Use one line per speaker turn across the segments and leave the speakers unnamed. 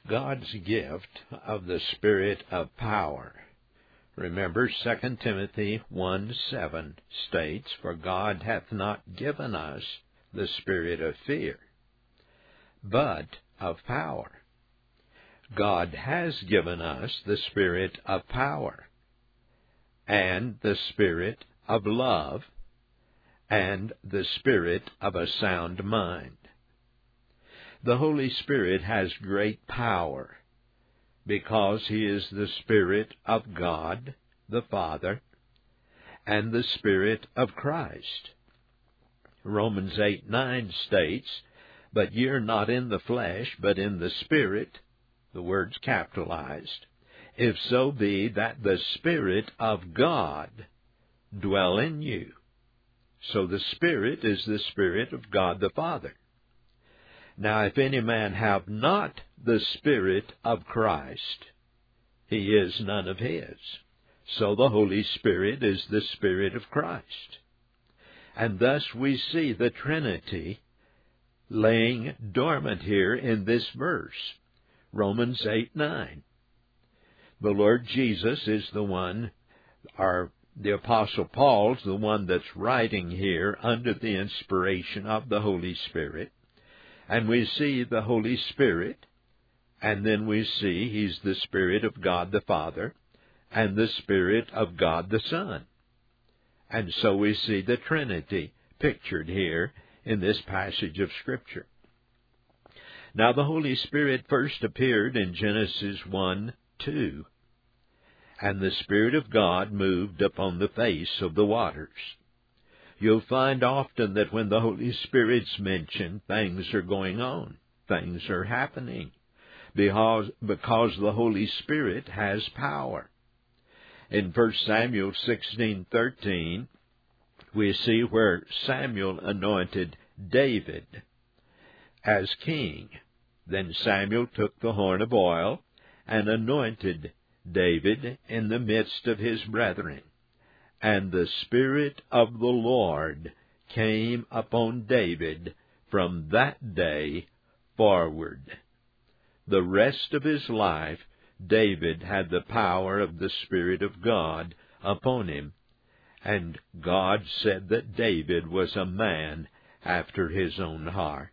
God's gift of the Spirit of power. Remember, 2 Timothy 1:7 states, "For God hath not given us the spirit of fear, but of power." God has given us the Spirit of power, and the Spirit of love, and the Spirit of a sound mind. The Holy Spirit has great power, because He is the Spirit of God, the Father, and the Spirit of Christ. Romans 8:9 states, "But ye are not in the flesh, but in the Spirit," the word's capitalized, "if so be that the Spirit of God dwell in you." So the Spirit is the Spirit of God the Father. Now, if any man have not the Spirit of Christ, he is none of His. So the Holy Spirit is the Spirit of Christ. And thus we see the Trinity laying dormant here in this verse, Romans 8:9. The Lord Jesus is the one, or the Apostle Paul's the one that's writing here under the inspiration of the Holy Spirit. And we see the Holy Spirit, and then we see He's the Spirit of God the Father, and the Spirit of God the Son. And so we see the Trinity pictured here in this passage of Scripture. Now the Holy Spirit first appeared in Genesis 1:2, and the Spirit of God moved upon the face of the waters. You'll find often that when the Holy Spirit's mentioned, things are going on, things are happening, because the Holy Spirit has power. In 1 Samuel 16:13, we see where Samuel anointed David as king. Then Samuel took the horn of oil and anointed David in the midst of his brethren. And the Spirit of the Lord came upon David from that day forward. The rest of his life, David had the power of the Spirit of God upon him, and God said that David was a man after His own heart.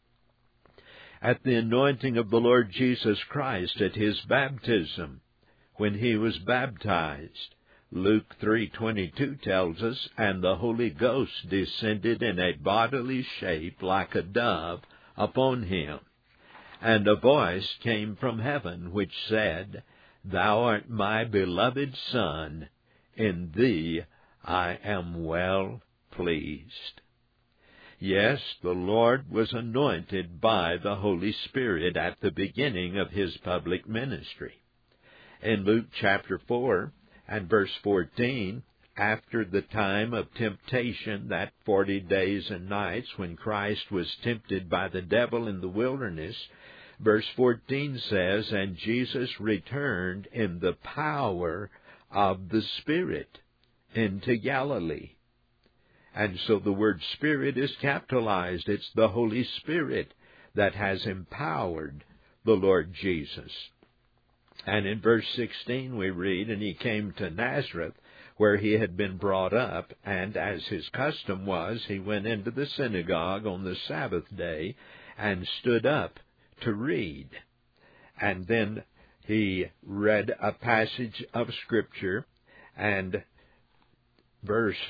At the anointing of the Lord Jesus Christ at His baptism, when He was baptized, Luke 3:22 tells us, "And the Holy Ghost descended in a bodily shape like a dove upon Him. And a voice came from heaven which said, Thou art my beloved Son, in Thee I am well pleased." Yes, the Lord was anointed by the Holy Spirit at the beginning of His public ministry. In Luke chapter 4, and verse 14, after the time of temptation, that 40 days and nights when Christ was tempted by the devil in the wilderness, verse 14 says, "And Jesus returned in the power of the Spirit into Galilee." And so the word Spirit is capitalized. It's the Holy Spirit that has empowered the Lord Jesus. And in verse 16 we read, "And He came to Nazareth, where He had been brought up, and as His custom was, He went into the synagogue on the Sabbath day, and stood up to read." And then He read a passage of Scripture, and verse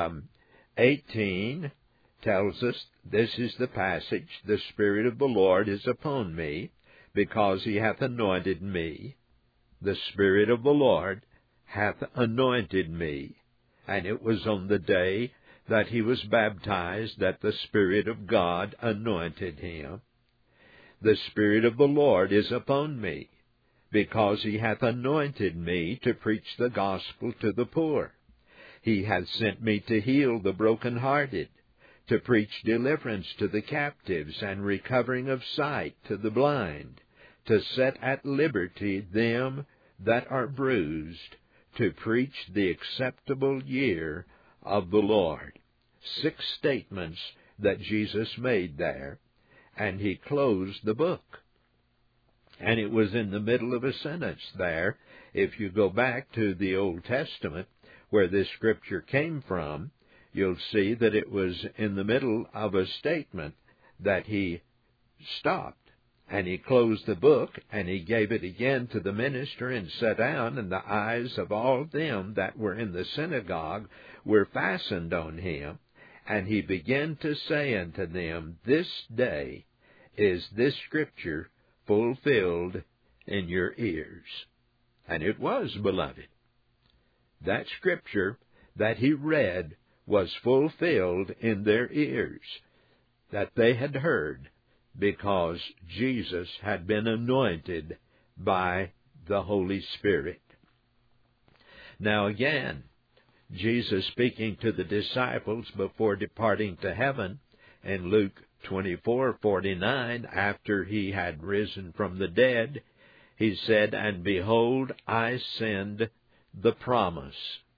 18 tells us, this is the passage, "The Spirit of the Lord is upon me, because He hath anointed me." The Spirit of the Lord hath anointed me. And it was on the day that He was baptized that the Spirit of God anointed Him. The Spirit of the Lord is upon me, because He hath anointed me to preach the gospel to the poor. He hath sent me to heal the brokenhearted, to preach deliverance to the captives, and recovering of sight to the blind, to set at liberty them that are bruised, to preach the acceptable year of the Lord. 6 statements that Jesus made there, and He closed the book. And it was in the middle of a sentence there. If you go back to the Old Testament, where this scripture came from, you'll see that it was in the middle of a statement that he stopped. And he closed the book, and he gave it again to the minister and sat down, and the eyes of all them that were in the synagogue were fastened on him. And he began to say unto them, This day is this scripture fulfilled in your ears. And it was, beloved. That scripture that he read was fulfilled in their ears, that they had heard, because Jesus had been anointed by the Holy Spirit. Now again, Jesus speaking to the disciples before departing to heaven in Luke 24:49, after he had risen from the dead, he said, And behold, I send the promise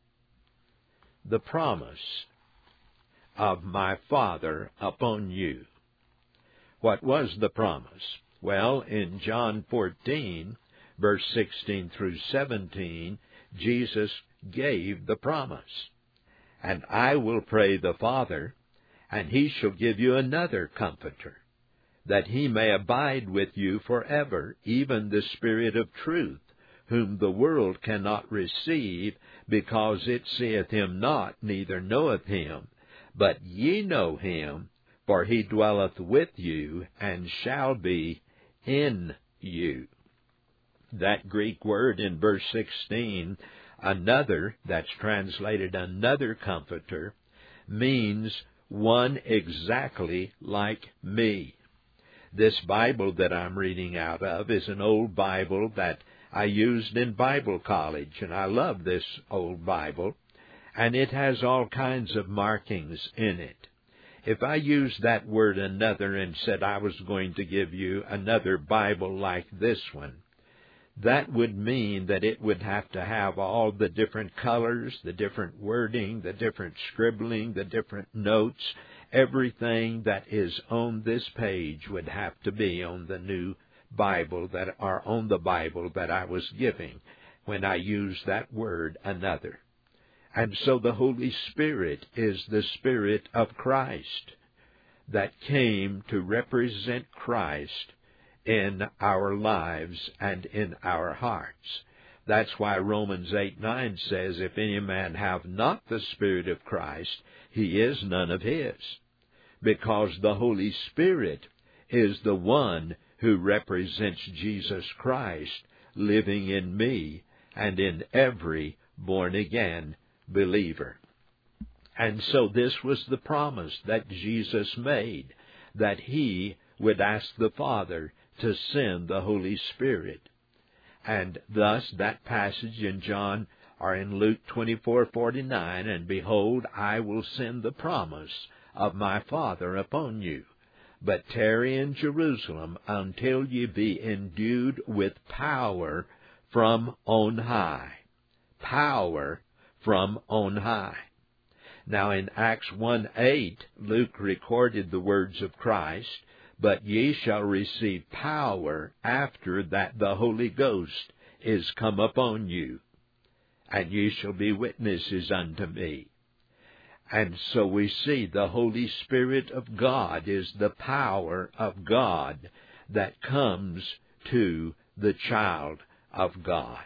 of my Father upon you. What was the promise? Well, in John 14, verse 16 through 17, Jesus gave the promise. And I will pray the Father, and he shall give you another Comforter, that he may abide with you forever, even the Spirit of truth, whom the world cannot receive, because it seeth him not, neither knoweth him. But ye know him, for he dwelleth with you, and shall be in you. That Greek word in verse 16, another, that's translated another Comforter, means one exactly like me. This Bible that I'm reading out of is an old Bible that I used in Bible college, and I love this old Bible, and it has all kinds of markings in it. If I used that word another and said I was going to give you another Bible like this one, that would mean that it would have to have all the different colors, the different wording, the different scribbling, the different notes. Everything that is on this page would have to be on the new Bible on the Bible that I was giving when I used that word another. And so the Holy Spirit is the Spirit of Christ that came to represent Christ in our lives and in our hearts. That's why Romans 8:9 says, If any man have not the Spirit of Christ, he is none of his. Because the Holy Spirit is the one who represents Jesus Christ living in me and in every born-again believer. And so this was the promise that Jesus made, that he would ask the Father to send the Holy Spirit. And thus that passage in John, or in Luke 24:49, And behold, I will send the promise of my Father upon you. But tarry in Jerusalem until ye be endued with power from on high. Power from on high. Now in Acts 1:8, Luke recorded the words of Christ, But ye shall receive power after that the Holy Ghost is come upon you, and ye shall be witnesses unto me. And so we see the Holy Spirit of God is the power of God that comes to the child of God.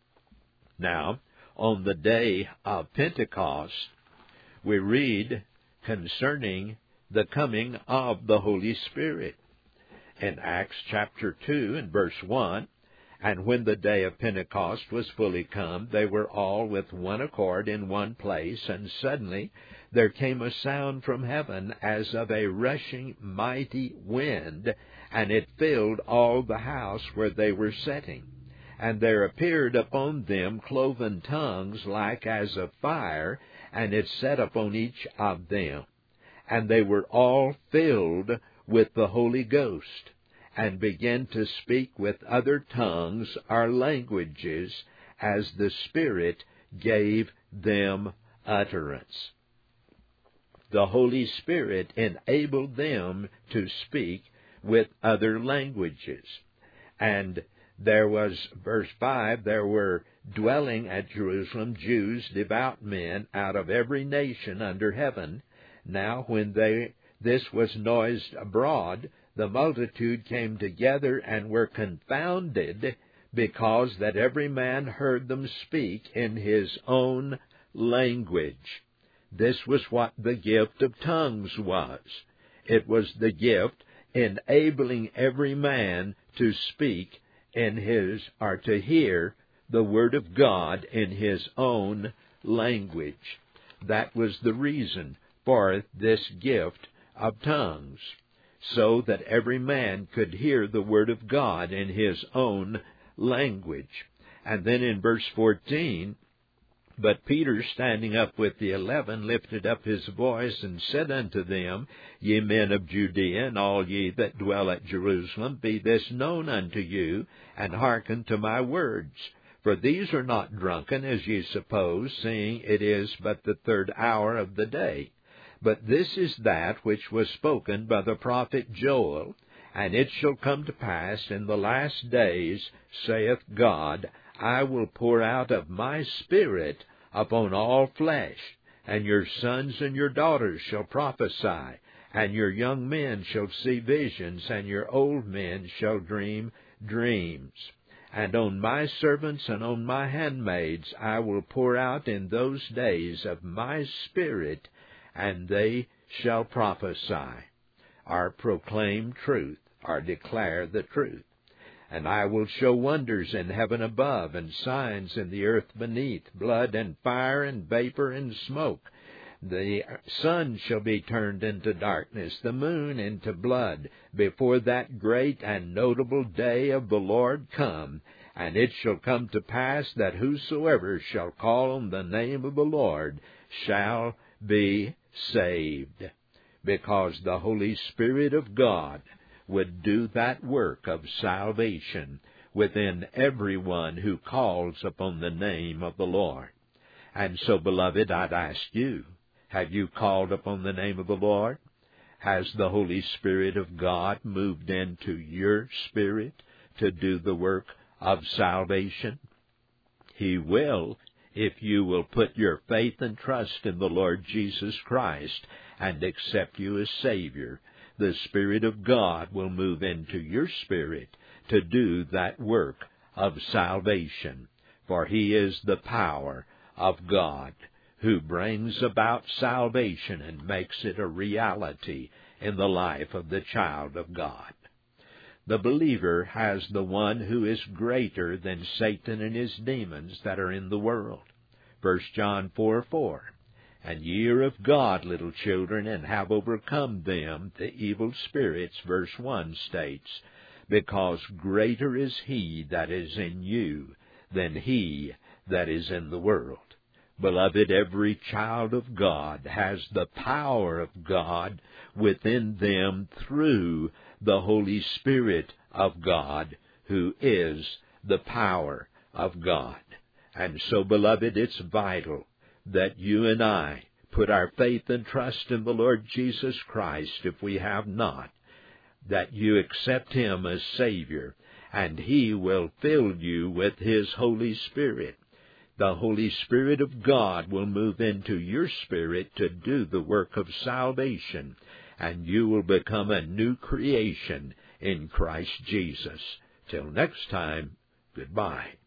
Now, on the day of Pentecost, we read concerning the coming of the Holy Spirit. In Acts chapter 2 and verse 1, And when the day of Pentecost was fully come, they were all with one accord in one place, and suddenly there came a sound from heaven as of a rushing mighty wind, and it filled all the house where they were sitting. And there appeared upon them cloven tongues like as of fire, and it sat upon each of them. And they were all filled with the Holy Ghost, and began to speak with other tongues or languages, as the Spirit gave them utterance. The Holy Spirit enabled them to speak with other languages. And there was, verse 5, there were dwelling at Jerusalem Jews, devout men, out of every nation under heaven. Now when this was noised abroad, the multitude came together and were confounded, because that every man heard them speak in his own language. This was what the gift of tongues was. It was the gift enabling every man to speak in his, or to hear the Word of God in his own language. That was the reason for this gift of tongues, so that every man could hear the Word of God in his own language. And then in verse 14, but Peter, standing up with the 11, lifted up his voice and said unto them, Ye men of Judea, and all ye that dwell at Jerusalem, be this known unto you, and hearken to my words. For these are not drunken, as ye suppose, seeing it is but the 3rd hour of the day. But this is that which was spoken by the prophet Joel. And it shall come to pass in the last days, saith God, I will pour out of my Spirit upon all flesh, and your sons and your daughters shall prophesy, and your young men shall see visions, and your old men shall dream dreams. And on my servants and on my handmaids I will pour out in those days of my Spirit, and they shall prophesy, or proclaim truth, or declare the truth. And I will show wonders in heaven above, and signs in the earth beneath, blood and fire and vapor and smoke. The sun shall be turned into darkness, the moon into blood, before that great and notable day of the Lord come. And it shall come to pass that whosoever shall call on the name of the Lord shall be saved. Because the Holy Spirit of God would do that work of salvation within everyone who calls upon the name of the Lord. And so, beloved, I'd ask you, have you called upon the name of the Lord? Has the Holy Spirit of God moved into your spirit to do the work of salvation? He will, if you will put your faith and trust in the Lord Jesus Christ and accept you as Savior. The Spirit of God will move into your spirit to do that work of salvation. For He is the power of God who brings about salvation and makes it a reality in the life of the child of God. The believer has the one who is greater than Satan and his demons that are in the world. 1 John 4:4. And ye are of God, little children, and have overcome them, the evil spirits, verse 1 states, because greater is He that is in you than he that is in the world. Beloved, every child of God has the power of God within them through the Holy Spirit of God, who is the power of God. And so, beloved, it's vital that you and I put our faith and trust in the Lord Jesus Christ, if we have not, that you accept Him as Savior, and He will fill you with His Holy Spirit. The Holy Spirit of God will move into your spirit to do the work of salvation, and you will become a new creation in Christ Jesus. Till next time, goodbye.